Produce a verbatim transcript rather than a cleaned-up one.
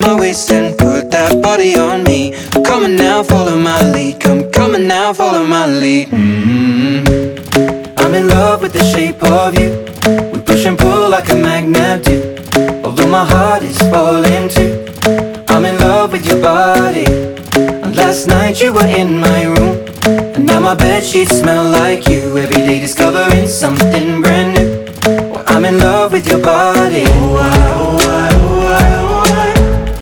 my waist and put that body on me. Come on now, follow my lead. Come, come on now, follow my lead. mm-hmm. I'm in love with the shape of you. We push and pull like a magnet do. Although my heart is falling too, I'm in love with your body. And last night you were in my room, and now my bedsheets smell like you. Every day discovering something brand new. Well, I'm in love with your body. Oh, I, oh,